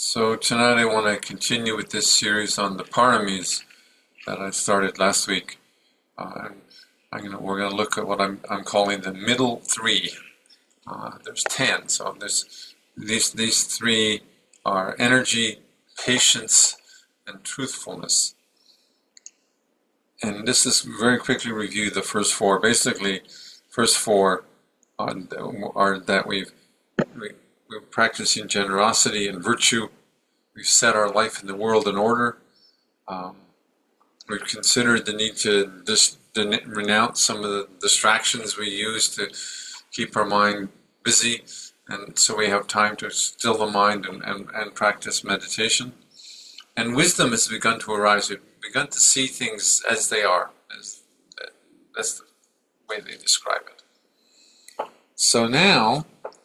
So tonight I want to continue with this series on the paramis that I started last week. We're going to look at what I'm calling the middle three. There's 10, so these three are energy, patience, and truthfulness. And this is very quickly review the first four. Basically, first four are that we're practicing generosity and virtue. We've set our life in the world in order. We've considered the need to renounce some of the distractions we use to keep our mind busy, and so we have time to still the mind and practice meditation. And wisdom has begun to arise. We've begun to see things as they are. That's the way they describe it. So now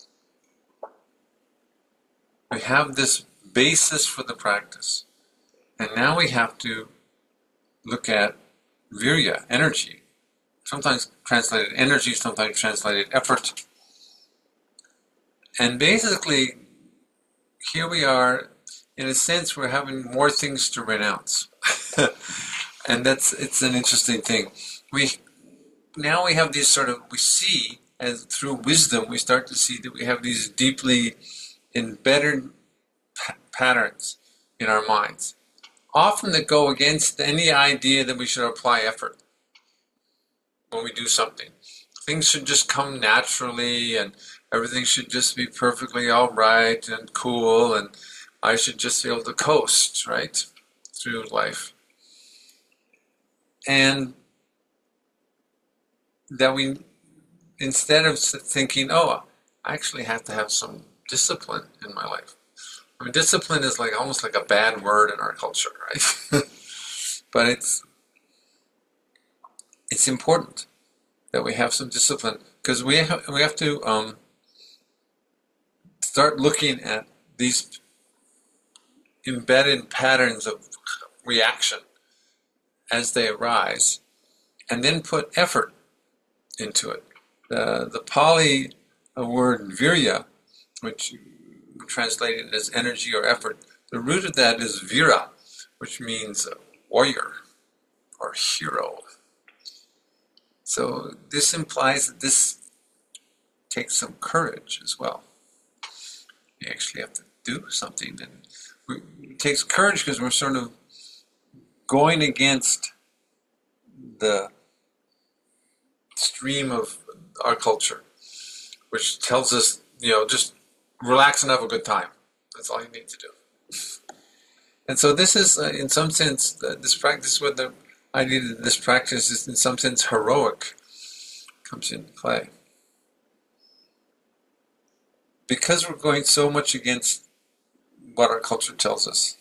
we have this basis for the practice, and now we have to look at virya, energy, sometimes translated energy, sometimes translated effort. And basically, here we are, in a sense, we're having more things to renounce. And it's an interesting thing. We have these we see, as through wisdom, we start to see that we have these deeply embedded patterns in our minds, often that go against any idea that we should apply effort when we do something. Things should just come naturally, and everything should just be perfectly all right and cool, and I should just be able to coast, right, through life. And that we, instead of thinking, oh, I actually have to have some discipline in my life. I mean, discipline is almost like a bad word in our culture, right? But it's important that we have some discipline, because we have to start looking at these embedded patterns of reaction as they arise, and then put effort into it. The Pali word virya, which translated as energy or effort, the root of that is vira, which means warrior or hero. So this implies that this takes some courage as well. You actually have to do something, and it takes courage because we're sort of going against the stream of our culture, which tells us, just relax and have a good time. That's all you need to do. And so this is, in some sense, this practice, with the idea that this practice is in some sense heroic, comes into play. Because we're going so much against what our culture tells us.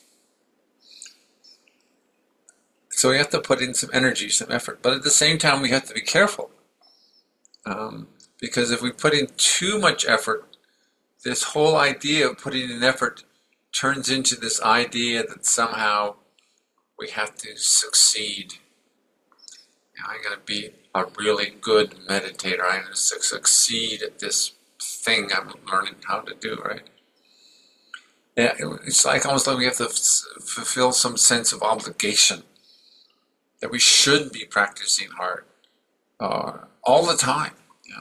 So we have to put in some energy, some effort. But at the same time, we have to be careful. Because if we put in too much effort, this whole idea of putting in effort turns into this idea that somehow we have to succeed. I'm going to be a really good meditator. I'm going to succeed at this thing I'm learning how to do, right? Yeah, it's almost like we have to fulfill some sense of obligation, that we should be practicing hard all the time.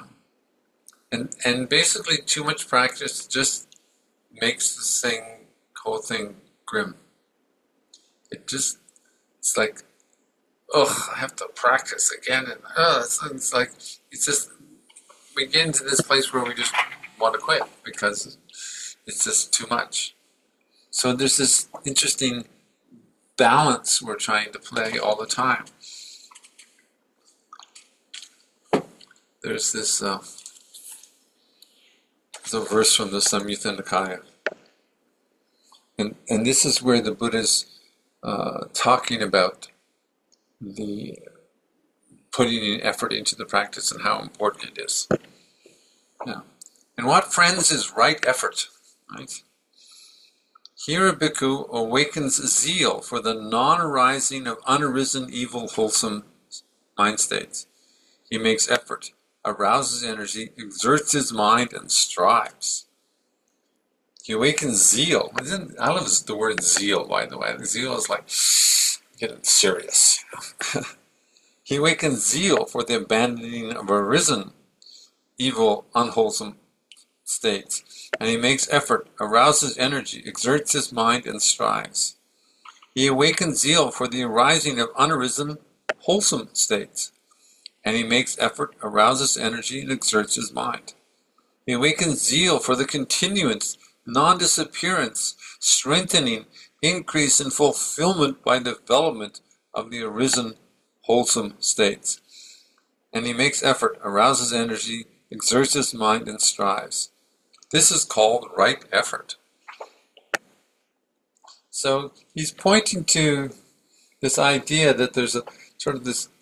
And basically, too much practice just makes this whole thing grim. It's like, I have to practice again, and it's just, we get into this place where we just want to quit because it's just too much. So there's this interesting balance we're trying to play all the time. There's this there's a verse from the Samyutta Nikaya, and this is where the Buddha's talking about the putting in effort into the practice and how important it is. Yeah. And what, friends, is right effort? Right? Here a bhikkhu awakens zeal for the non-arising of unarisen evil wholesome mind states. He makes effort, arouses energy, exerts his mind, and strives. He awakens zeal. I love the word zeal, by the way. Zeal is like getting serious. He awakens zeal for the abandoning of arisen evil, unwholesome states, and he makes effort, arouses energy, exerts his mind, and strives. He awakens zeal for the arising of unarisen, wholesome states, and he makes effort, arouses energy, and exerts his mind. He awakens zeal for the continuance, non-disappearance, strengthening, increase, and fulfillment by development of the arisen, wholesome states. And he makes effort, arouses energy, exerts his mind, and strives. This is called right effort. So he's pointing to this idea that there's a sort of this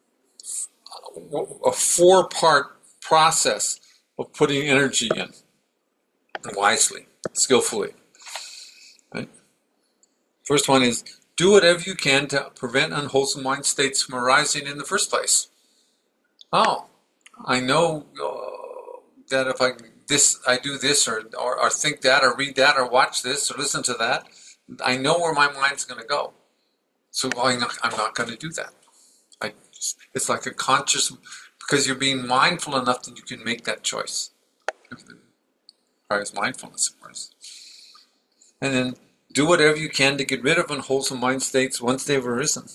a four-part process of putting energy in wisely, skillfully. Right? First one is do whatever you can to prevent unwholesome mind states from arising in the first place. Oh, I know that if I do this or think that or read that or watch this or listen to that, I know where my mind's going to go. So I'm not going to do that. It's like a conscious, because you're being mindful enough that you can make that choice. Requires mindfulness, of course. And then do whatever you can to get rid of unwholesome mind states once they've arisen.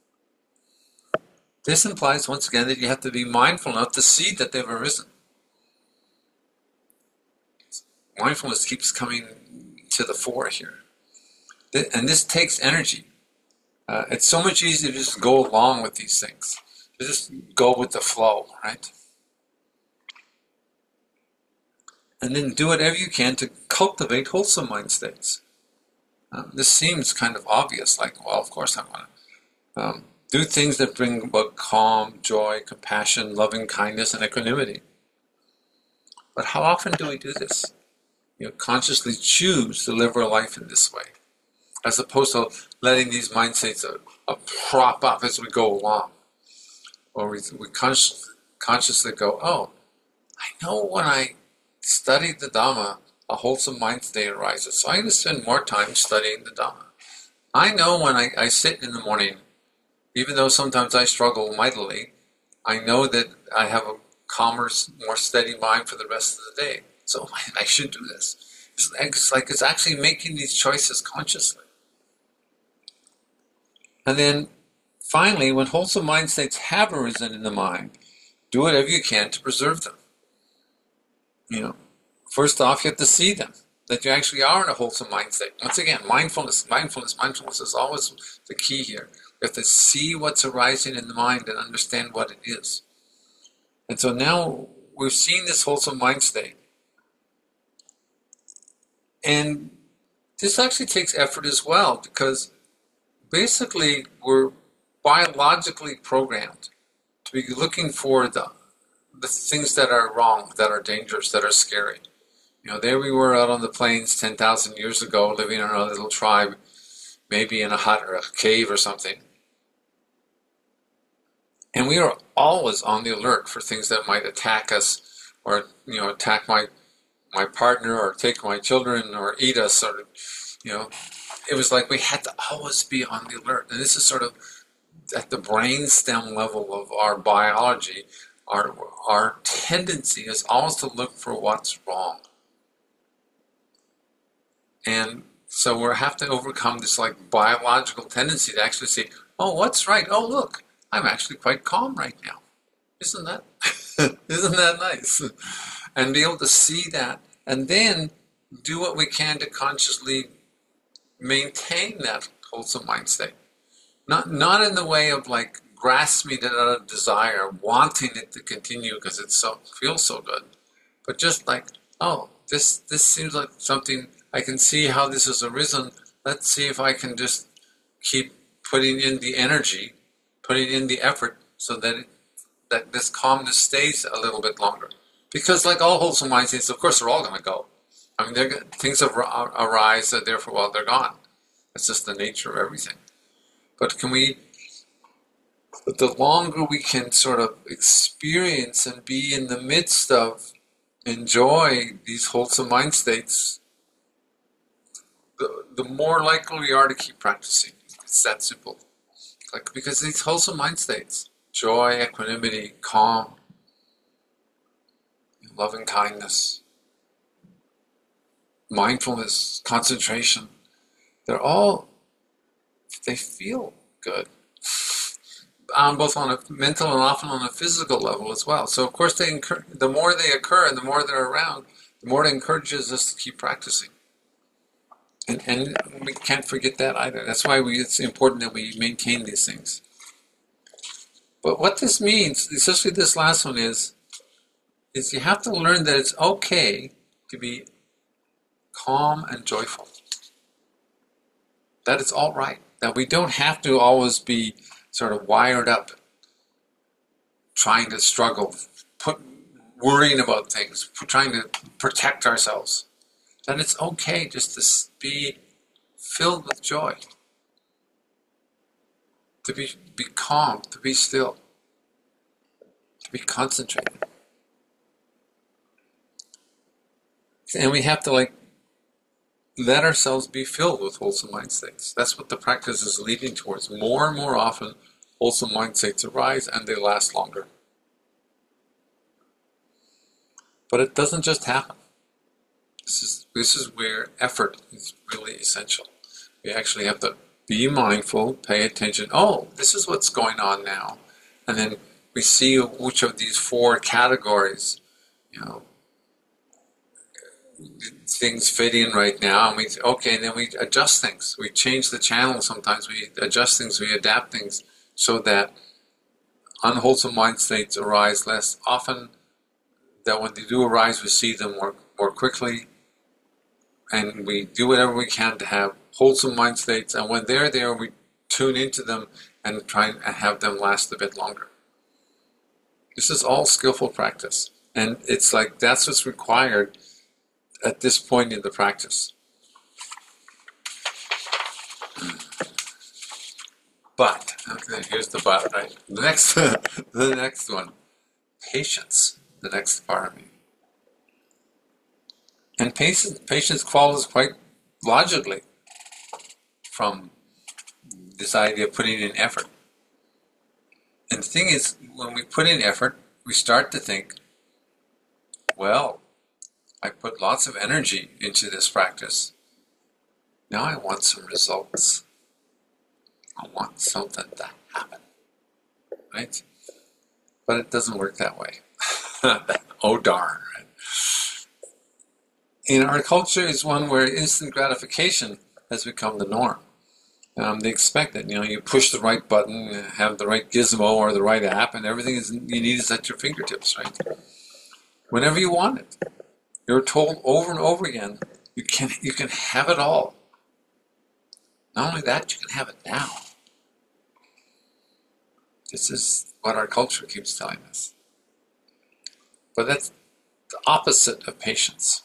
This implies, once again, that you have to be mindful enough to see that they've arisen. Mindfulness keeps coming to the fore here. And this takes energy. It's so much easier to just go along with these things. To just go with the flow, right? And then do whatever you can to cultivate wholesome mind states. This seems kind of obvious, like, well, of course I want to do things that bring about calm, joy, compassion, loving kindness, and equanimity. But how often do we do this? Consciously choose to live our life in this way, as opposed to letting these mind states prop up as we go along. Or we consciously go, oh, I know when I study the Dhamma, a wholesome mind state arises. So I'm going to spend more time studying the Dhamma. I know when I sit in the morning, even though sometimes I struggle mightily, I know that I have a calmer, more steady mind for the rest of the day. So I should do this. It's actually making these choices consciously. And then finally, when wholesome mind states have arisen in the mind, do whatever you can to preserve them. First off, you have to see them, that you actually are in a wholesome mind state. Once again, mindfulness is always the key here. You have to see what's arising in the mind and understand what it is. And so now we've seen this wholesome mind state. And this actually takes effort as well, because basically we're biologically programmed to be looking for the things that are wrong, that are dangerous, that are scary. There we were out on the plains 10,000 years ago, living in a little tribe, maybe in a hut or a cave or something. And we are always on the alert for things that might attack us, or attack my partner, or take my children, or eat us, or it was like we had to always be on the alert. And this is sort of at the brainstem level of our biology. Our tendency is always to look for what's wrong. And so we have to overcome this biological tendency to actually say, oh, what's right? Oh, look, I'm actually quite calm right now. Isn't that nice? And be able to see that, and then do what we can to consciously maintain that wholesome mind state. Not in the way of grasping it out of desire, wanting it to continue because it feels so good, but just oh, this seems like something, I can see how this has arisen. Let's see if I can just keep putting in the energy, putting in the effort, so that this calmness stays a little bit longer. Because like all wholesome mind states, of course, they're all going to go. I mean, things arise, therefore, well, they're gone. It's just the nature of everything. But the longer we can sort of experience and be in the midst of, enjoy these wholesome mind states, the more likely we are to keep practicing. It's that simple. Like, because these wholesome mind states, joy, equanimity, calm, loving kindness, mindfulness, concentration, they feel good. Both on a mental and often on a physical level as well. So of course the more they occur and the more they're around, the more it encourages us to keep practicing. And we can't forget that either. That's why it's important that we maintain these things. But what this means, especially this last one, is you have to learn that it's okay to be calm and joyful. That it's all right. That we don't have to always be sort of wired up, trying to struggle, worrying about things, trying to protect ourselves. That it's okay just to be filled with joy, to be calm, to be still, to be concentrated. And we have to let ourselves be filled with wholesome mind states. That's what the practice is leading towards. More and more often, wholesome mind states arise and they last longer. But it doesn't just happen. This is where effort is really essential. We actually have to be mindful, pay attention. Oh, this is what's going on now. And then we see which of these four categories, things fit in right now, and and then we adjust things. We change the channel sometimes, we adjust things, we adapt things so that unwholesome mind states arise less often, that when they do arise, we see them more quickly, and we do whatever we can to have wholesome mind states, and when they're there, we tune into them and try and have them last a bit longer. This is all skillful practice, and it's that's what's required at this point in the practice. But, okay, here's the but, right? The next one, patience, the next part of me. And patience follows quite logically from this idea of putting in effort. And the thing is, when we put in effort, we start to think, well, I put lots of energy into this practice. Now I want some results. I want something to happen. Right? But it doesn't work that way. Oh darn. Right? In our culture is one where instant gratification has become the norm. They expect that, you push the right button, have the right gizmo or the right app, and everything you need is at your fingertips, right? Whenever you want it. You're told over and over again, you can have it all. Not only that, you can have it now. This is what our culture keeps telling us. But that's the opposite of patience.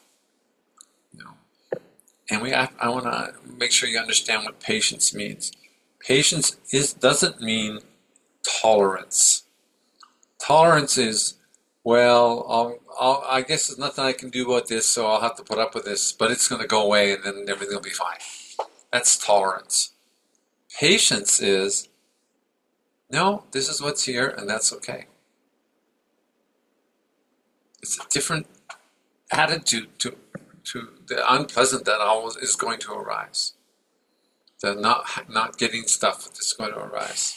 And I want to make sure you understand what patience means. Patience doesn't mean tolerance. Tolerance is, well, I guess there's nothing I can do about this, so I'll have to put up with this, but it's going to go away and then everything will be fine. That's tolerance. Patience is, no, this is what's here and that's okay. It's a different attitude to the unpleasant that always is going to arise. The not getting stuff that's going to arise.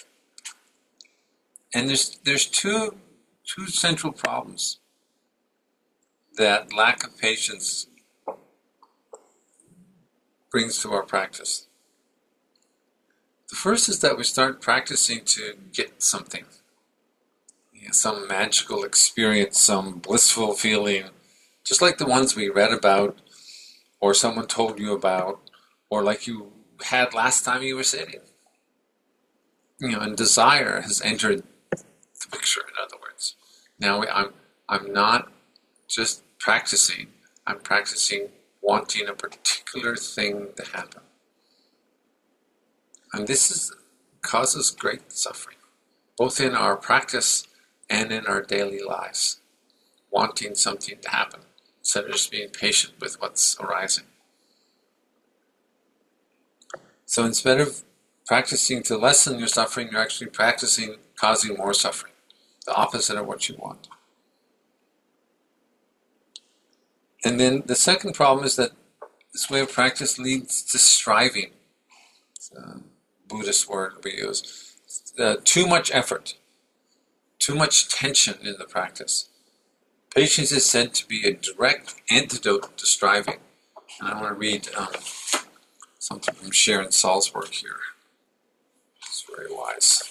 And there's two central problems that lack of patience brings to our practice. The first is that we start practicing to get something. Some magical experience, some blissful feeling, just like the ones we read about, or someone told you about, or like you had last time you were sitting. And desire has entered the picture, in other words. Now I'm not just practicing, I'm practicing wanting a particular thing to happen. And this causes great suffering, both in our practice and in our daily lives. Wanting something to happen, instead of just being patient with what's arising. So instead of practicing to lessen your suffering, you're actually practicing causing more suffering, the opposite of what you want. And then the second problem is that this way of practice leads to striving. It's a Buddhist word we use. Too much effort, too much tension in the practice. Patience is said to be a direct antidote to striving. And I want to read something from Sharon Salzberg here. It's very wise.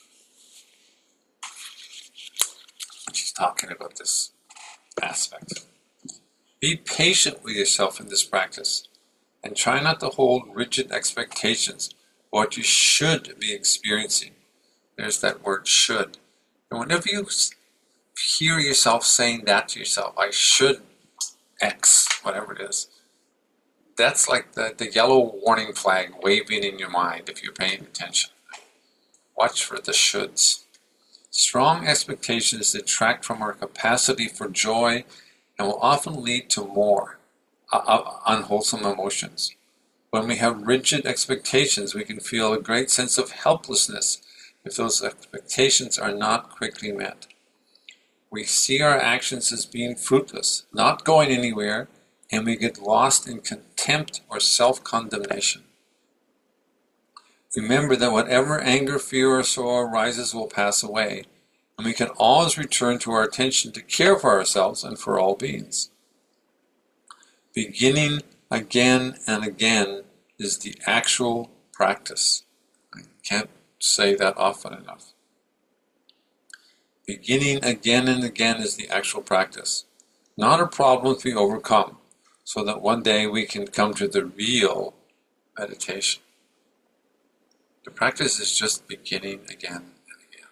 She's talking about this aspect. Be patient with yourself in this practice, and try not to hold rigid expectations of what you should be experiencing. There's that word should. And whenever you hear yourself saying that to yourself, I should X, whatever it is, that's like the yellow warning flag waving in your mind if you're paying attention. Watch for the shoulds. Strong expectations detract from our capacity for joy and will often lead to more unwholesome emotions. When we have rigid expectations, we can feel a great sense of helplessness if those expectations are not quickly met. We see our actions as being fruitless, not going anywhere, and we get lost in contempt or self-condemnation. Remember that whatever anger, fear, or sorrow arises will pass away, and we can always return to our attention to care for ourselves and for all beings. Beginning again and again is the actual practice. I can't say that often enough. Beginning again and again is the actual practice, not a problem to be overcome, so that one day we can come to the real meditation. The practice is just beginning again and again.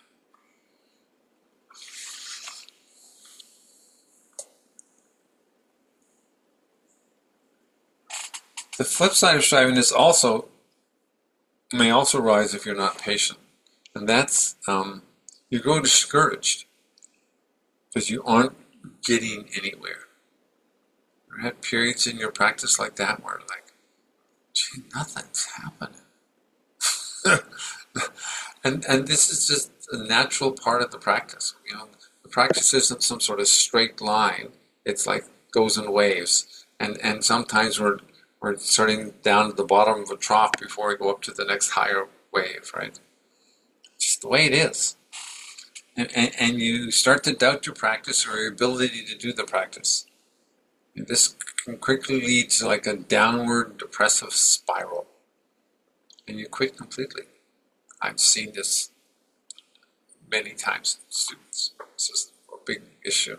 The flip side of striving is may also rise if you're not patient, and that's you grow discouraged because you aren't getting anywhere. You had periods in your practice like that where gee, nothing's happening. and this is just a natural part of the practice. The practice isn't some sort of straight line. It's like goes in waves, and sometimes we're starting down at the bottom of a trough before we go up to the next higher wave, right? It's just the way it is. And you start to doubt your practice or your ability to do the practice. And this can quickly lead to like a downward depressive spiral. And you quit completely. I've seen this many times in students. This is a big issue.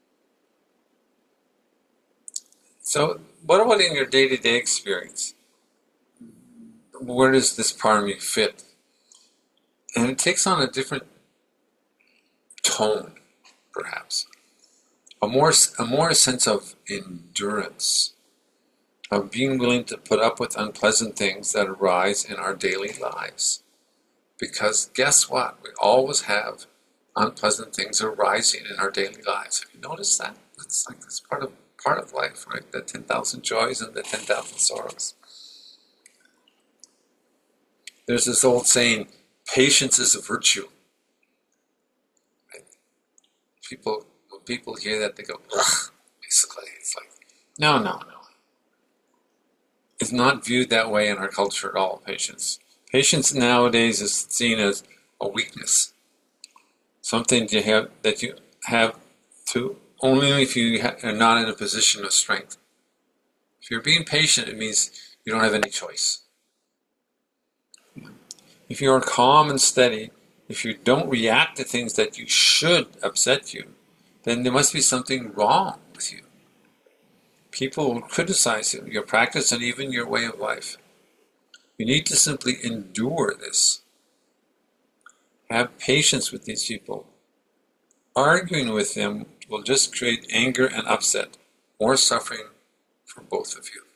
So, what about in your day-to-day experience? Where does this part of me fit? And it takes on a different tone, perhaps. A more sense of endurance, of being willing to put up with unpleasant things that arise in our daily lives. Because guess what? We always have unpleasant things arising in our daily lives. Have you noticed that? It's like this part of life, right? The 10,000 joys and the 10,000 sorrows. There's this old saying, patience is a virtue. Right? When people hear that, they go, ugh, basically. It's like, no. It's not viewed that way in our culture at all, patience. Patience nowadays is seen as a weakness. Something that you have to only if you are not in a position of strength. If you're being patient, it means you don't have any choice. If you are calm and steady, if you don't react to things that you should upset you, then there must be something wrong with you. People will criticize you, your practice, and even your way of life. You need to simply endure this. Have patience with these people. Arguing with them will just create anger and upset, more suffering for both of you.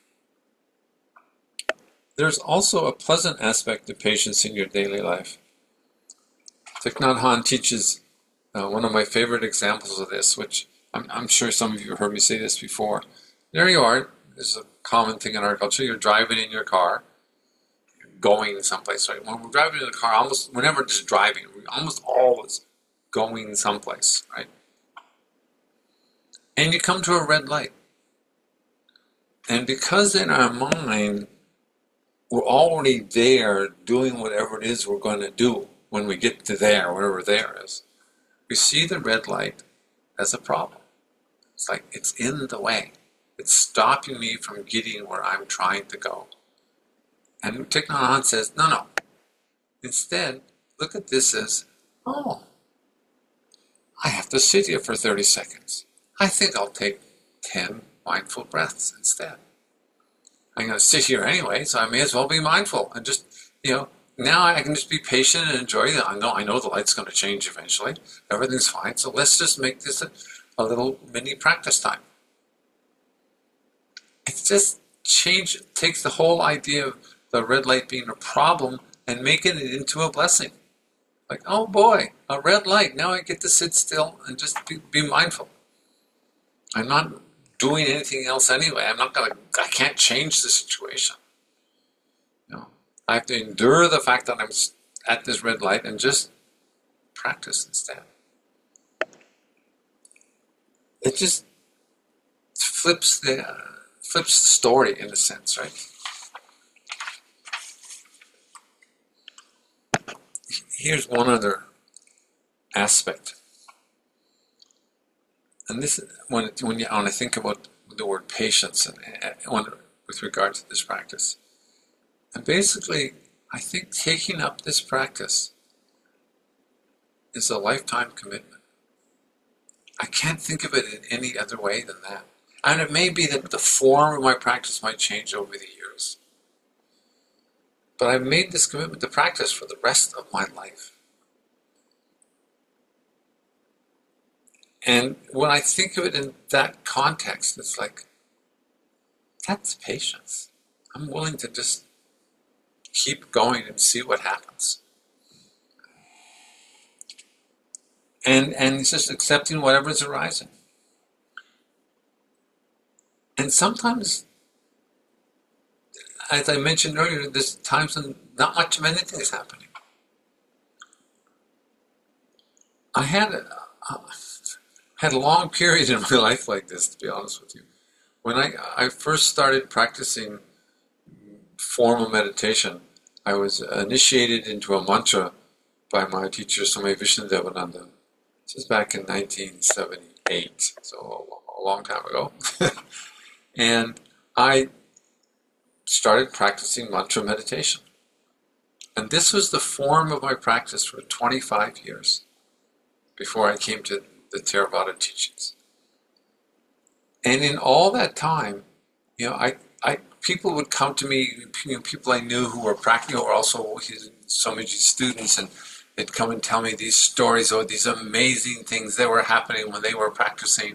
There's also a pleasant aspect of patience in your daily life. Thich Nhat Hanh teaches one of my favorite examples of this, which I'm sure some of you have heard me say this before. There you are. This is a common thing in our culture. You're driving in your car. going someplace, right? When we're driving in the car, almost, we're never just driving, we're almost always going someplace, right? And you come to a red light. And because in our mind, we're already there doing whatever it is we're going to do when we get to there, whatever there is, we see the red light as a problem. It's like it's in the way. It's stopping me from getting where I'm trying to go. And Thich Nhat Hanh says, no. Instead, look at this as, oh, I have to sit here for 30 seconds. I think I'll take 10 mindful breaths instead. I'm going to sit here anyway, so I may as well be mindful and just, now I can just be patient and enjoy it. I know the light's going to change eventually. Everything's fine. So let's just make this a little mini practice time. It's just takes the whole idea of the red light being a problem and making it into a blessing. Like, oh boy, a red light. Now I get to sit still and just be mindful. I'm not doing anything else anyway. I can't change the situation. I have to endure the fact that I'm at this red light and just practice instead. It just flips the story in a sense, right? Here's one other aspect, and this when I think about the word patience and with regard to this practice, and basically, I think taking up this practice is a lifetime commitment. I can't think of it in any other way than that. And it may be that the form of my practice might change over the years. But I've made this commitment to practice for the rest of my life. And when I think of it in that context, it's like, that's patience. I'm willing to just keep going and see what happens. And it's just accepting whatever's arising. And sometimes, as I mentioned earlier, there's times when not much of anything is happening. I had a long period in my life like this, to be honest with you. When I first started practicing formal meditation, I was initiated into a mantra by my teacher, Swami Vishnudevananda. This was back in 1978, so a long time ago. And I started practicing mantra meditation. And this was the form of my practice for 25 years before I came to the Theravada teachings. And in all that time, people would come to me, people I knew who were practicing, who were also Swamiji's students, and they'd come and tell me these stories or these amazing things that were happening when they were practicing.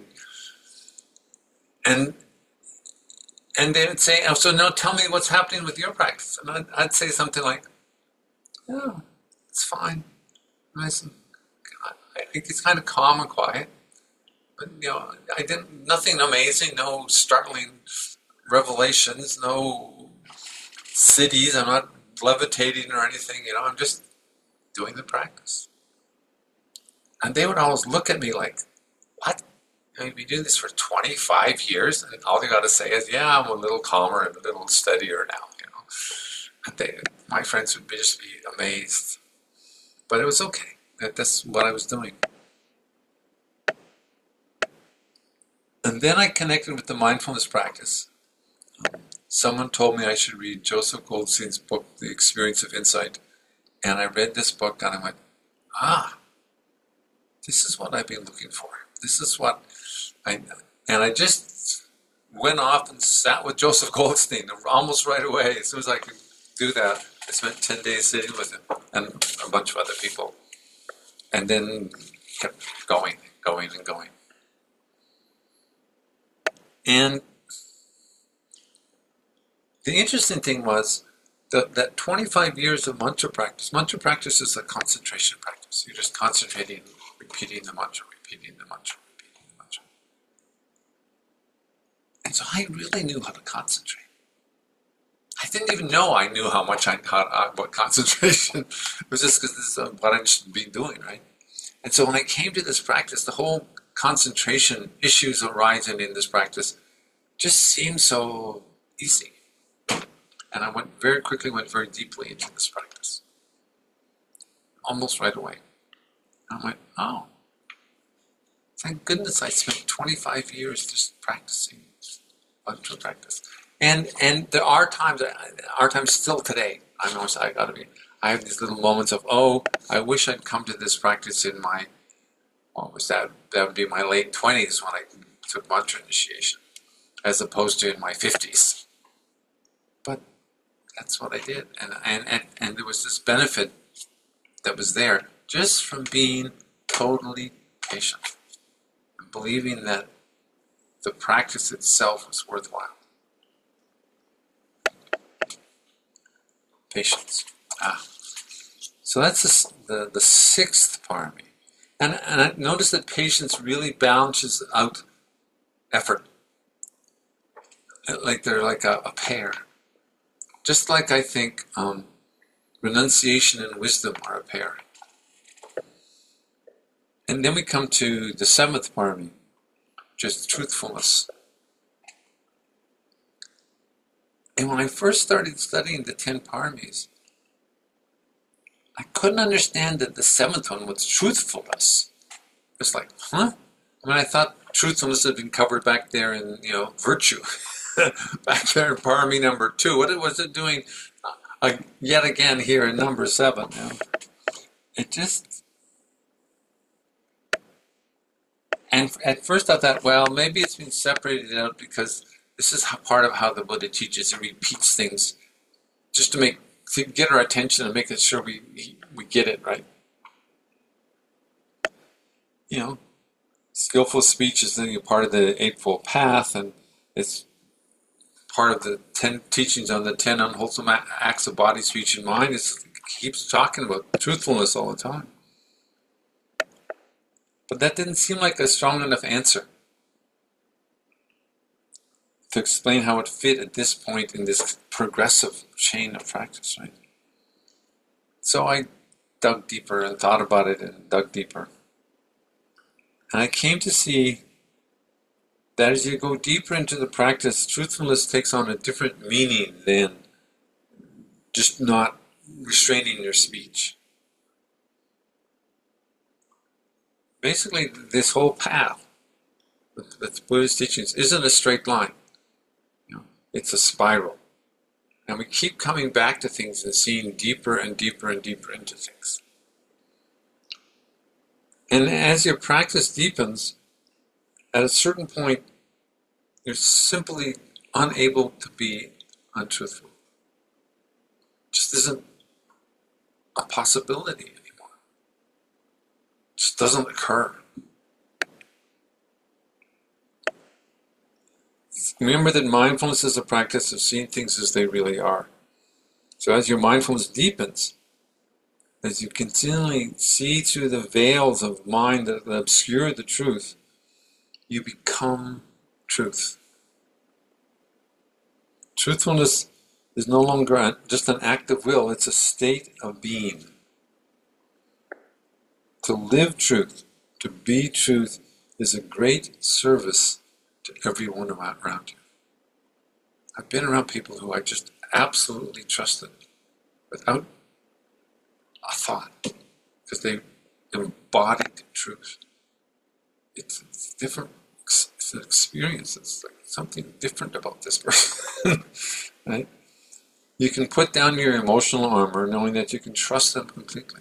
And they would say, oh, so now tell me what's happening with your practice. And I'd say something like, oh, it's fine. I think it's kind of calm and quiet. But, I didn't, nothing amazing, no startling revelations, no cities. I'm not levitating or anything, I'm just doing the practice. And they would always look at me like, what? We do this for 25 years, and all you got to say is, yeah, I'm a little calmer and a little steadier now, And my friends would just be amazed. But it was okay. That's what I was doing. And then I connected with the mindfulness practice. Someone told me I should read Joseph Goldstein's book, The Experience of Insight. And I read this book and I went, this is what I've been looking for. This is what I just went off and sat with Joseph Goldstein almost right away. As soon as I could do that, I spent 10 days sitting with him and a bunch of other people. And then kept going. And the interesting thing was that 25 years of mantra practice is a concentration practice. You're just concentrating, repeating the mantra. And so I really knew how to concentrate. I didn't even know I knew how much I taught about concentration. It was just because this is what I should be doing, right? And so when I came to this practice, the whole concentration issues arising in this practice just seemed so easy. And I went very deeply into this practice. Almost right away. And I went, oh, thank goodness I spent 25 years just practicing mantra practice. And there are times still today, I have these little moments of, oh, I wish I'd come to this practice in my, what was that? That would be my late 20s when I took mantra initiation, as opposed to in my 50s. But that's what I did. And there was this benefit that was there just from being totally patient and believing that the practice itself was worthwhile. Patience. So that's the sixth parami. And I notice that patience really balances out effort. Like they're like a pair. Just like I think renunciation and wisdom are a pair. And then we come to the seventh parami, just truthfulness. And when I first started studying the 10 paramis, I couldn't understand that the seventh one was truthfulness. It's like, huh? I mean, I thought truthfulness had been covered back there in, virtue. Back there in parami number 2. What was it doing yet again here in number 7? It just... And at first I thought, well, maybe it's been separated out because this is part of how the Buddha teaches. He repeats things just to get our attention and make sure we get it right. Skillful speech is part of the Eightfold Path, and it's part of the 10 teachings on the 10 unwholesome acts of body, speech, and mind. It keeps talking about truthfulness all the time. But that didn't seem like a strong enough answer to explain how it fit at this point in this progressive chain of practice, right? So I dug deeper and thought about it and dug deeper. And I came to see that as you go deeper into the practice, truthfulness takes on a different meaning than just not restraining your speech. Basically, this whole path with Buddha's teachings isn't a straight line. It's a spiral. And we keep coming back to things and seeing deeper and deeper and deeper into things. And as your practice deepens, at a certain point, you're simply unable to be untruthful. It just isn't a possibility anymore. It just doesn't occur. Remember that mindfulness is a practice of seeing things as they really are. So as your mindfulness deepens, as you continually see through the veils of mind that obscure the truth, you become truth. Truthfulness is no longer just an act of will, it's a state of being. To live truth, to be truth, is a great service to everyone around you. I've been around people who I just absolutely trusted without a thought, because they embodied the truth. It's different. It's an experience. It's like something different about this person, right? You can put down your emotional armor knowing that you can trust them completely.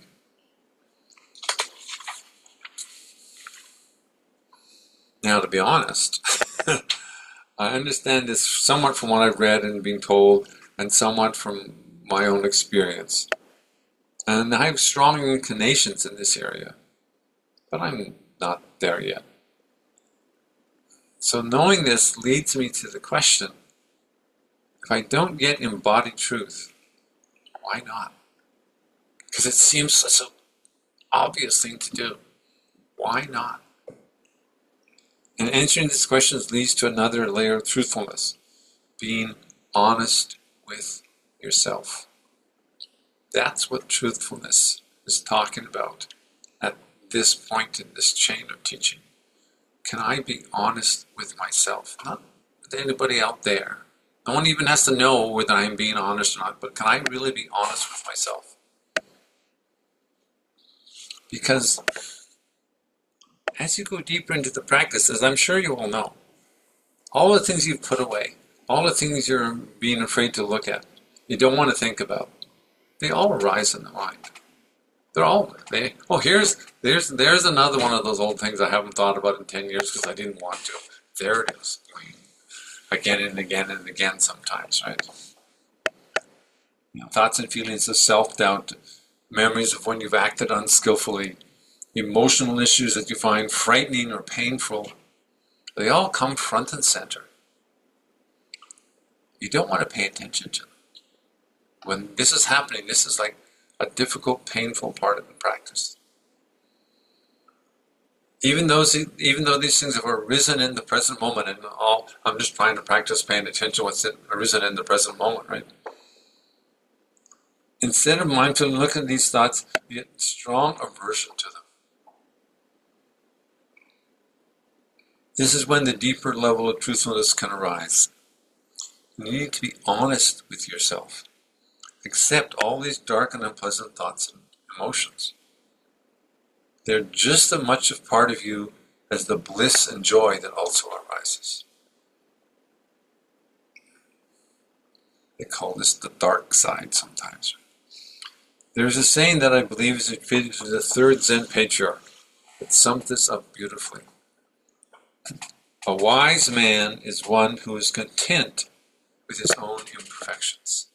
Now, to be honest, I understand this somewhat from what I've read and been told, and somewhat from my own experience. And I have strong inclinations in this area, but I'm not there yet. So knowing this leads me to the question, if I don't get embodied truth, why not? Because it seems such an obvious thing to do. Why not? And answering these questions leads to another layer of truthfulness, being honest with yourself. That's what truthfulness is talking about at this point in this chain of teaching. Can I be honest with myself? Not with anybody out there. No one even has to know whether I'm being honest or not, but can I really be honest with myself? Because as you go deeper into the practice, as I'm sure you all know, all the things you've put away, all the things you're being afraid to look at, you don't want to think about, they all arise in the mind. There's another one of those old things I haven't thought about in 10 years because I didn't want to. There it is. Again and again and again sometimes, right? Thoughts and feelings of self-doubt, memories of when you've acted unskillfully, emotional issues that you find frightening or painful, they all come front and center. You don't want to pay attention to them. When this is happening, this is like a difficult, painful part of the practice. Even though these things have arisen in the present moment, and I'm just trying to practice paying attention to what's arisen in the present moment, right? Instead of mindfully looking at these thoughts, you get strong aversion to them. This is when the deeper level of truthfulness can arise. You need to be honest with yourself. Accept all these dark and unpleasant thoughts and emotions. They're just as much a part of you as the bliss and joy that also arises. They call this the dark side sometimes. There's a saying that I believe is attributed to the third Zen patriarch that sums this up beautifully. A wise man is one who is content with his own imperfections.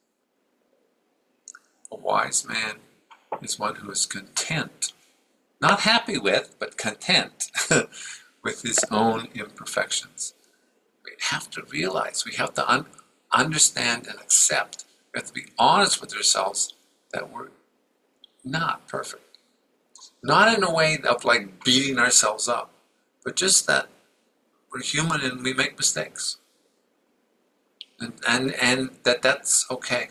A wise man is one who is content, not happy with, but content with his own imperfections. We have to realize, we have to understand and accept, we have to be honest with ourselves that we're not perfect. Not in a way of like beating ourselves up, but just that we're human and we make mistakes. And that's okay.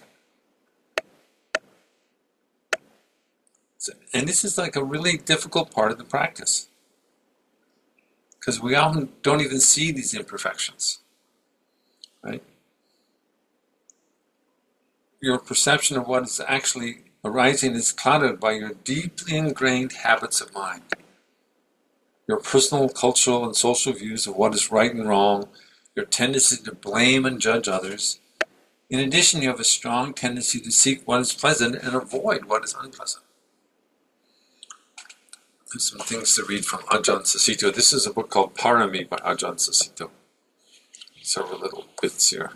And this is like a really difficult part of the practice, because we often don't even see these imperfections, right? Your perception of what is actually arising is clouded by your deeply ingrained habits of mind. Your personal, cultural, and social views of what is right and wrong, your tendency to blame and judge others. In addition, you have a strong tendency to seek what is pleasant and avoid what is unpleasant. There's some things to read from Ajahn Susito. This is a book called Parami by Ajahn Susito. Several little bits here.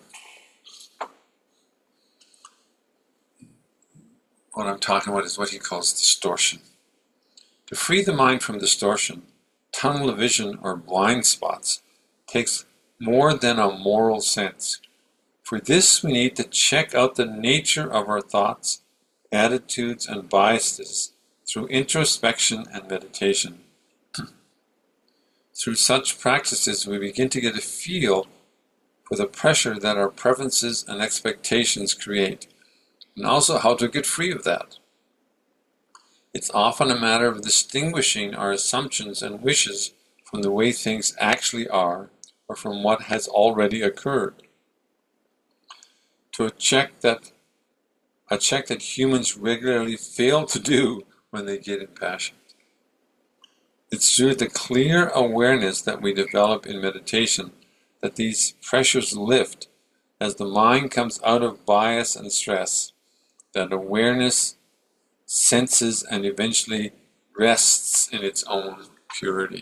What I'm talking about is what he calls distortion. To free the mind from distortion, tunnel vision or blind spots, takes more than a moral sense. For this, we need to check out the nature of our thoughts, attitudes, and biases through introspection and meditation. Through such practices, we begin to get a feel for the pressure that our preferences and expectations create, and also how to get free of that. It's often a matter of distinguishing our assumptions and wishes from the way things actually are, or from what has already occurred. To a check that humans regularly fail to do when they get impassioned. It's through the clear awareness that we develop in meditation that these pressures lift as the mind comes out of bias and stress, that awareness senses and eventually rests in its own purity.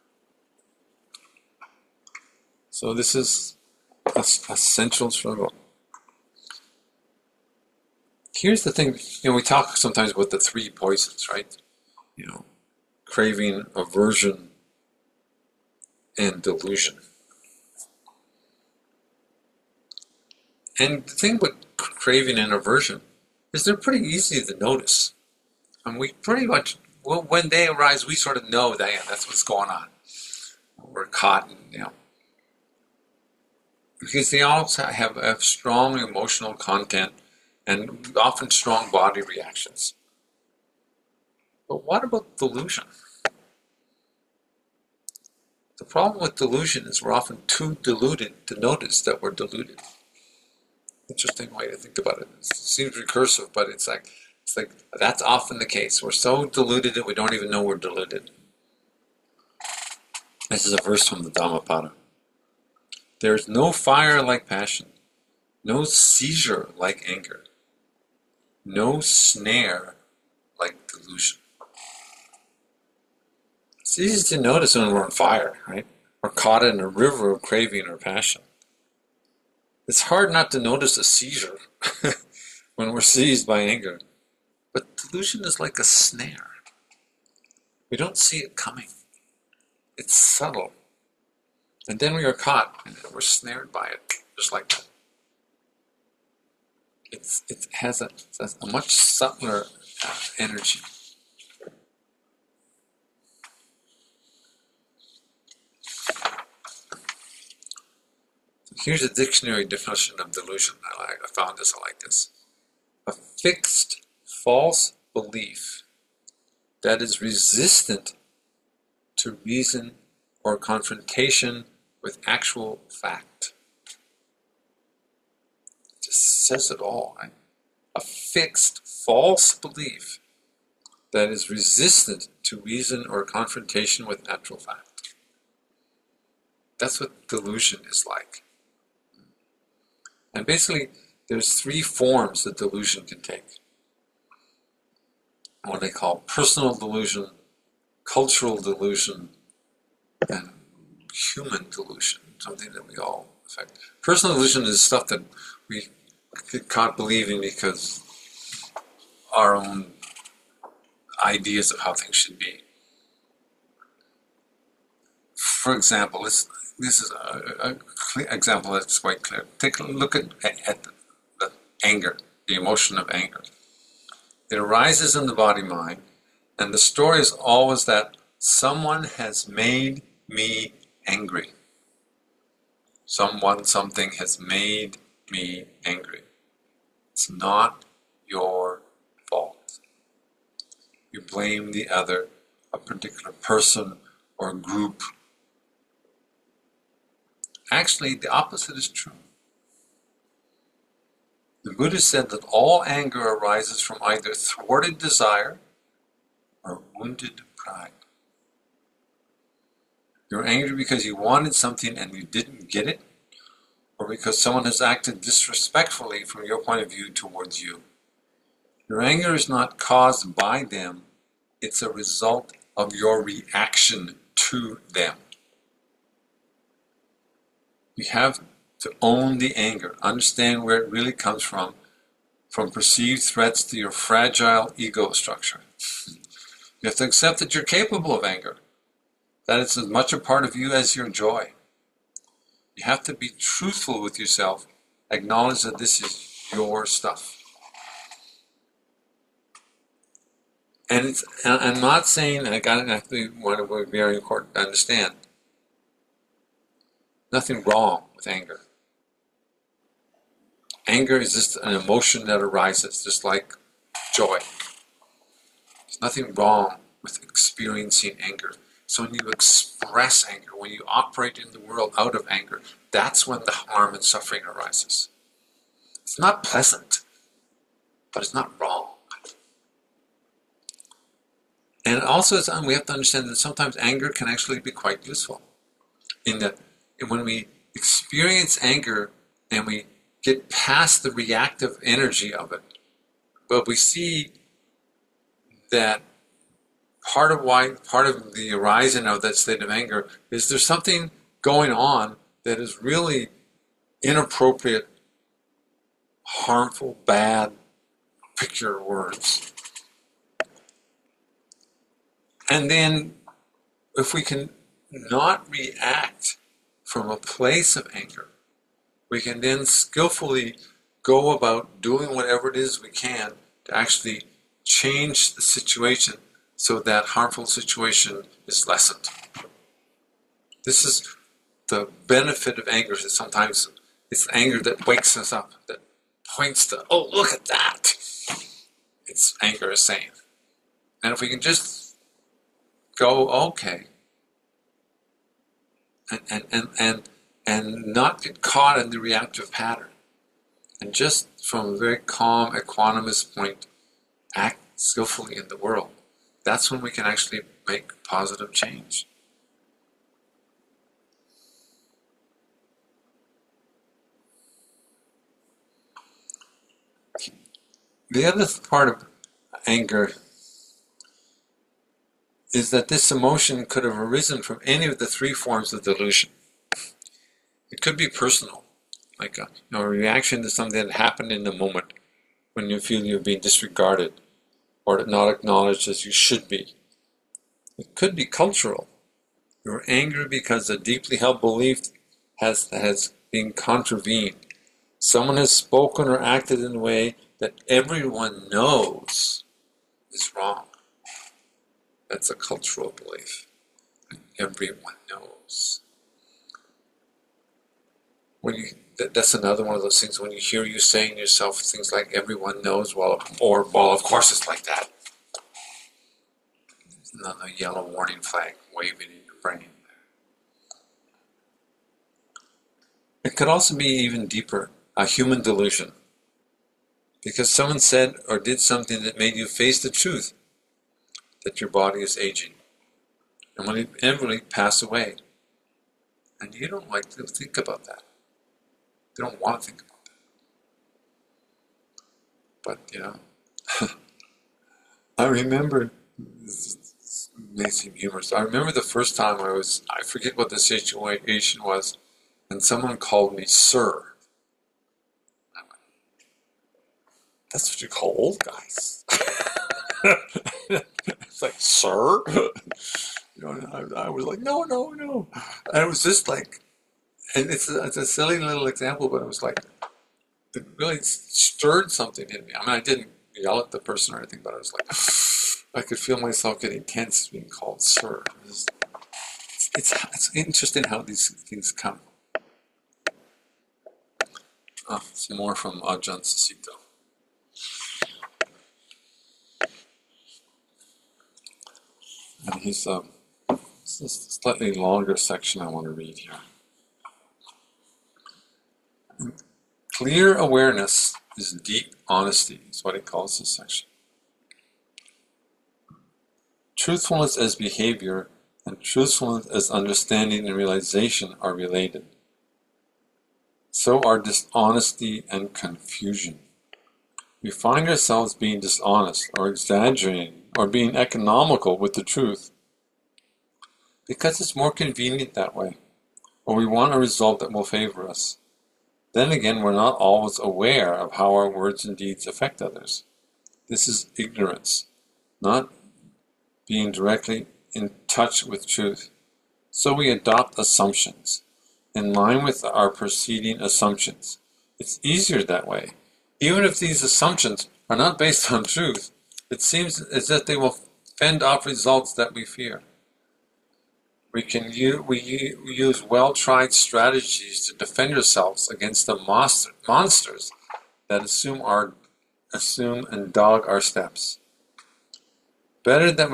So this is a central struggle. Here's the thing, we talk sometimes about the three poisons, right? Craving, aversion, and delusion. And the thing with craving and aversion is they're pretty easy to notice. And we pretty much, when they arise, we sort of know that that's what's going on. We're caught in, because they also have a strong emotional content and often strong body reactions. But what about delusion? The problem with delusion is we're often too deluded to notice that we're deluded. Interesting way to think about it. It seems recursive, but it's like that's often the case. We're so deluded that we don't even know we're deluded. This is a verse from the Dhammapada. There is no fire like passion, no seizure like anger, no snare like delusion. It's easy to notice when we're on fire, right? We're caught in a river of craving or passion. It's hard not to notice a seizure when we're seized by anger. But delusion is like a snare. We don't see it coming. It's subtle. And then we are caught and we're snared by it, just like that. It has a much subtler energy. Here's a dictionary definition of delusion. I found this, I like this. A fixed, false belief that is resistant to reason or confrontation with actual fact. It just says it all, right? A fixed, false belief that is resistant to reason or confrontation with actual fact. That's what delusion is like. And basically, there's three forms that delusion can take. What they call personal delusion, cultural delusion, and human delusion, something that we all affect. Personal delusion is stuff that we get caught believing because our own ideas of how things should be. For example, this is an example that's quite clear. Take a look at the anger, the emotion of anger. It arises in the body-mind, and the story is always that someone has made me angry. Someone, something has made me angry. It's not your fault. You blame the other, a particular person or group. Actually, the opposite is true. The Buddha said that all anger arises from either thwarted desire or wounded pride. You're angry because you wanted something and you didn't get it, or because someone has acted disrespectfully from your point of view towards you. Your anger is not caused by them, it's a result of your reaction to them. You have to own the anger, understand where it really comes from perceived threats to your fragile ego structure. You have to accept that you're capable of anger, that it's as much a part of you as your joy. You have to be truthful with yourself, acknowledge that this is your stuff. And I'm not saying, and I have to want to be very important to understand, nothing wrong with anger. Anger is just an emotion that arises, just like joy. There's nothing wrong with experiencing anger. So when you express anger, when you operate in the world out of anger, that's when the harm and suffering arises. It's not pleasant, but it's not wrong. And also we have to understand that sometimes anger can actually be quite useful. In that when we experience anger and we get past the reactive energy of it, but we see that part of the arising of that state of anger is there's something going on that is really inappropriate, harmful, bad, pick your words. And then if we can not react from a place of anger, we can then skillfully go about doing whatever it is we can to actually change the situation so that harmful situation is lessened. This is the benefit of anger. That sometimes it's anger that wakes us up, that points to, oh, look at that. It's anger is saying. And if we can just go, okay, and not get caught in the reactive pattern, and just from a very calm, equanimous point, act skillfully in the world, that's when we can actually make positive change. The other part of anger is that this emotion could have arisen from any of the three forms of delusion. It could be personal, like a reaction to something that happened in the moment when you feel you're being disregarded or not acknowledged as you should be. It could be cultural. You're angry because a deeply held belief has been contravened. Someone has spoken or acted in a way that everyone knows is wrong. That's a cultural belief. Everyone knows. That's another one of those things when you hear you saying to yourself things like everyone knows, well, of course it's like that. There's another yellow warning flag waving in your brain. It could also be even deeper, a human delusion. Because someone said or did something that made you face the truth that your body is aging and will inevitably pass away. And you don't like to think about that. You don't want to think about that. But, I remember, this may seem humorous, I remember the first time I forget what the situation was, and someone called me sir. I went, that's what you call old guys. It's like, sir? I was like, no. And it was just like, and it's a silly little example, but it was like, it really stirred something in me. I mean, I didn't yell at the person or anything, but I was like, I could feel myself getting tense being called sir. It's interesting how these things come. Some more from Ajahn Susito. And it's a slightly longer section I want to read here. Clear awareness is deep honesty, is what he calls this section. Truthfulness as behavior and truthfulness as understanding and realization are related. So are dishonesty and confusion. We find ourselves being dishonest or exaggerating or being economical with the truth because it's more convenient that way, or we want a result that will favor us. Then again, we're not always aware of how our words and deeds affect others. This is ignorance, not being directly in touch with truth. So we adopt assumptions in line with our preceding assumptions. It's easier that way. Even if these assumptions are not based on truth, it seems as if they will fend off results that we fear. We use well-tried strategies to defend ourselves against the monsters that assume and dog our steps. Better than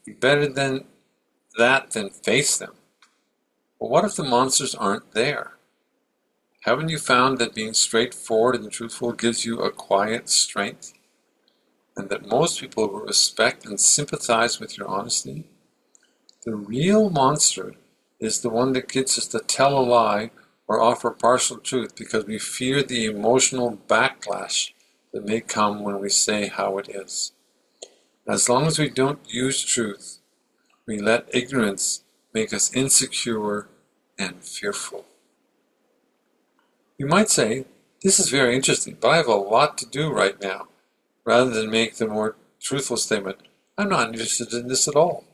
that than face them. But what if the monsters aren't there? Haven't you found that being straightforward and truthful gives you a quiet strength? And that most people will respect and sympathize with your honesty? The real monster is the one that gets us to tell a lie or offer partial truth because we fear the emotional backlash that may come when we say how it is. As long as we don't use truth, we let ignorance make us insecure and fearful. You might say, this is very interesting, but I have a lot to do right now, rather than make the more truthful statement, I'm not interested in this at all.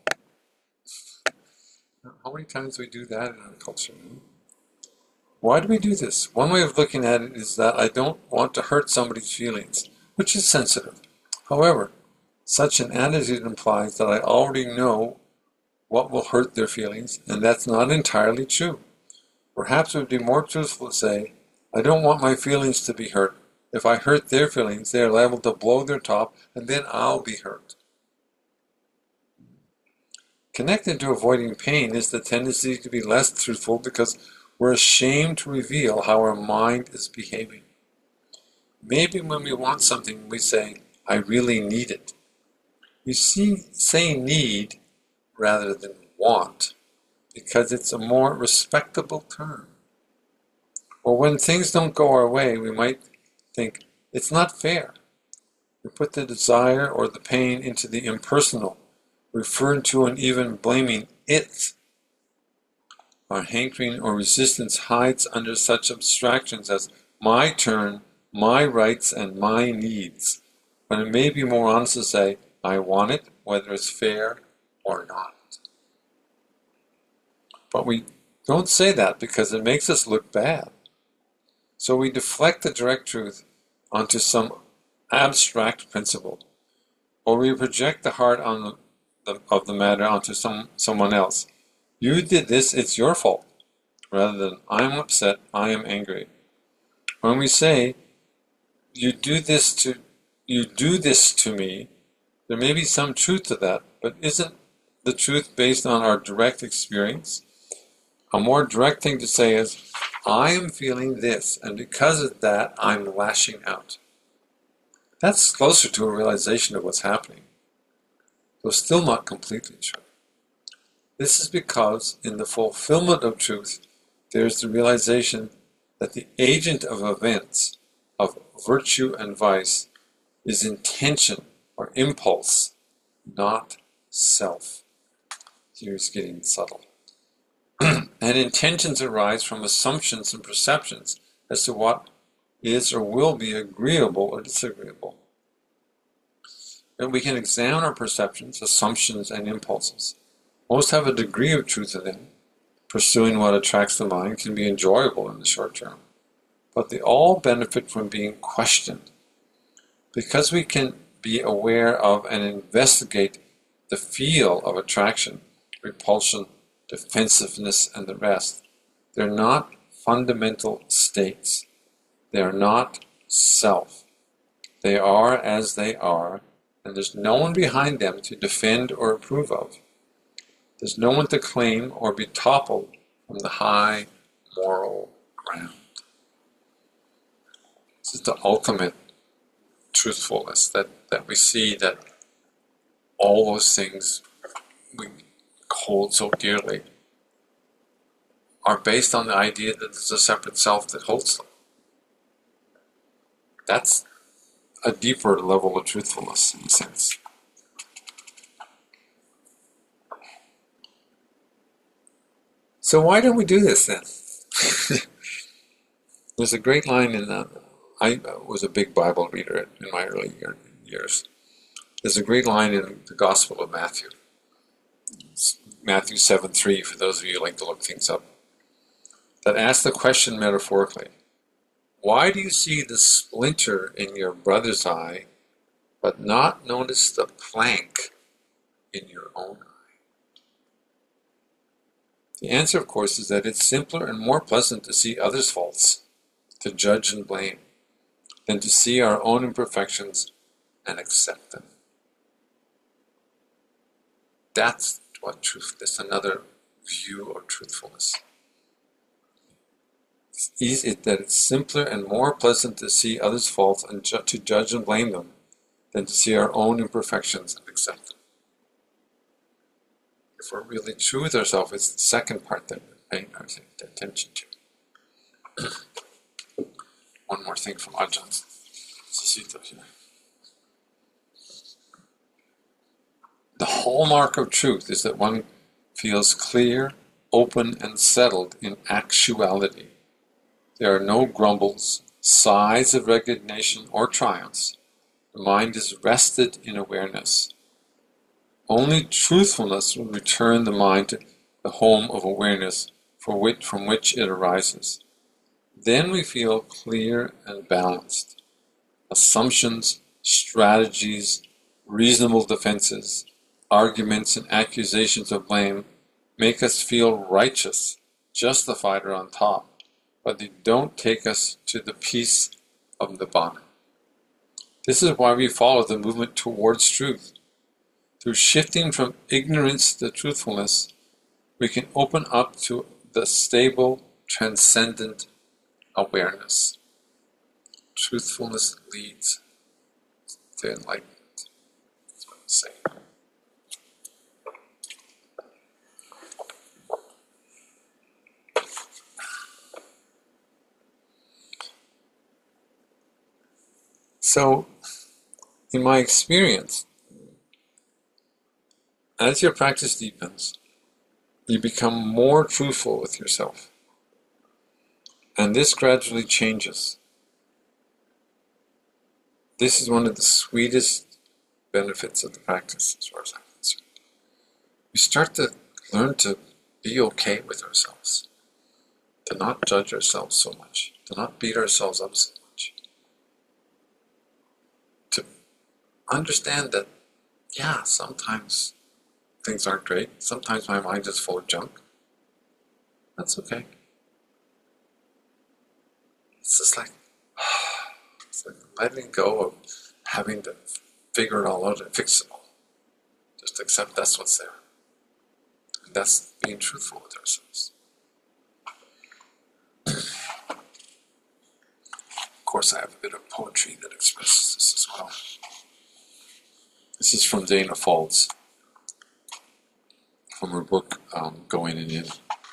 How many times do we do that in our culture? Why do we do this? One way of looking at it is that I don't want to hurt somebody's feelings, which is sensitive. However, such an attitude implies that I already know what will hurt their feelings, and that's not entirely true. Perhaps it would be more truthful to say, I don't want my feelings to be hurt, If I hurt their feelings, they are liable to blow their top, and then I'll be hurt. Connected to avoiding pain is the tendency to be less truthful because we're ashamed to reveal how our mind is behaving. Maybe when we want something, we say, I really need it. You see, say need rather than want because it's a more respectable term. Or when things don't go our way, we might think, it's not fair. We put the desire or the pain into the impersonal, referring to and even blaming it. Our hankering or resistance hides under such abstractions as my turn, my rights, and my needs, when it may be more honest to say, I want it, whether it's fair or not. But we don't say that because it makes us look bad. So we deflect the direct truth onto some abstract principle, or we project the heart of the matter onto someone else. You did this, it's your fault, rather than I'm upset, I am angry. When we say, you do this to me, there may be some truth to that, but isn't the truth based on our direct experience? A more direct thing to say is, I am feeling this, and because of that, I'm lashing out. That's closer to a realization of what's happening, though still not completely true. This is because, in the fulfillment of truth, there is the realization that the agent of events, of virtue and vice, is intention or impulse, not self. Here it's getting subtle. And intentions arise from assumptions and perceptions as to what is or will be agreeable or disagreeable. And we can examine our perceptions, assumptions, and impulses. Most have a degree of truth in them. Pursuing what attracts the mind can be enjoyable in the short term, but they all benefit from being questioned. Because we can be aware of and investigate the feel of attraction, repulsion, defensiveness, and the rest, they're not fundamental states. They are not self. They are as they are, and there's no one behind them to defend or approve of. There's no one to claim or be toppled from the high moral ground. This is the ultimate truthfulness, that we see that all those things we hold so dearly are based on the idea that there's a separate self that holds them. That's a deeper level of truthfulness, in a sense. So why don't we do this then? There's a great line in I was a big Bible reader in my early years. There's a great line in the Gospel of Matthew. It's Matthew 7:3, for those of you who like to look things up, that asks the question metaphorically, why do you see the splinter in your brother's eye, but not notice the plank in your own eye? The answer, of course, is that it's simpler and more pleasant to see others' faults, to judge and blame, than to see our own imperfections and accept them. That's what truthfulness, another view of truthfulness. It's simpler and more pleasant to see others' faults and to judge and blame them than to see our own imperfections and accept them. If we're really true with ourselves, it's the second part that we're paying our attention to. One more thing from Ajahn Susita here. The hallmark of truth is that one feels clear, open, and settled in actuality. There are no grumbles, sighs of resignation, or triumphs. The mind is rested in awareness. Only truthfulness will return the mind to the home of awareness from which it arises. Then we feel clear and balanced. Assumptions, strategies, reasonable defenses, arguments, and accusations of blame make us feel righteous, justified, or on top, but they don't take us to the peace of Nibbana. This is why we follow the movement towards truth. Through shifting from ignorance to truthfulness, we can open up to the stable, transcendent awareness. Truthfulness leads to enlightenment. That's what I'm saying. So, in my experience, as your practice deepens, you become more truthful with yourself. And this gradually changes. This is one of the sweetest benefits of the practice, as far as I'm concerned. We start to learn to be okay with ourselves, to not judge ourselves so much, to not beat ourselves up so much, to understand that, yeah, sometimes things aren't great, sometimes my mind is full of junk. That's okay. It's just like, it's like letting go of having to figure it all out and fix it all. Just accept that's what's there. And that's being truthful with ourselves. Of course, I have a bit of poetry that expresses this as well. This is from Dana Faulds, from her book, Going and In.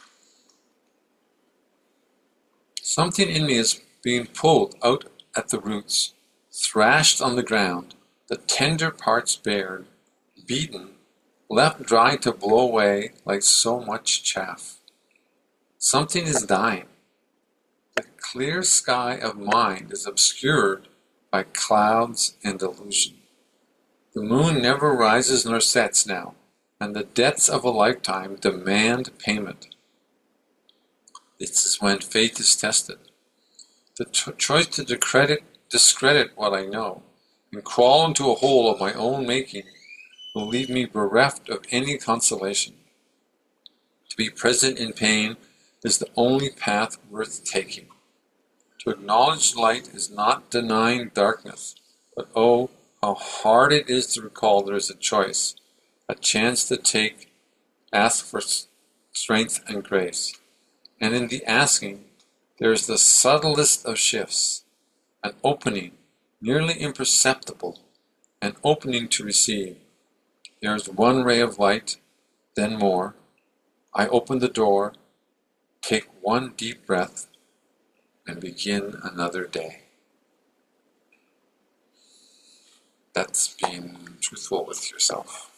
Something in me is being pulled out at the roots, thrashed on the ground, the tender parts bared, beaten, left dry to blow away like so much chaff. Something is dying. The clear sky of mind is obscured by clouds and illusion. The moon never rises nor sets now, and the debts of a lifetime demand payment. This is when faith is tested. The choice to discredit what I know and crawl into a hole of my own making will leave me bereft of any consolation. To be present in pain is the only path worth taking. To acknowledge light is not denying darkness, but oh, how hard it is to recall there is a choice, a chance to take, ask for strength and grace. And in the asking, there is the subtlest of shifts, an opening, nearly imperceptible, an opening to receive. There is one ray of light, then more. I open the door, take one deep breath, and begin another day. That's being truthful with yourself.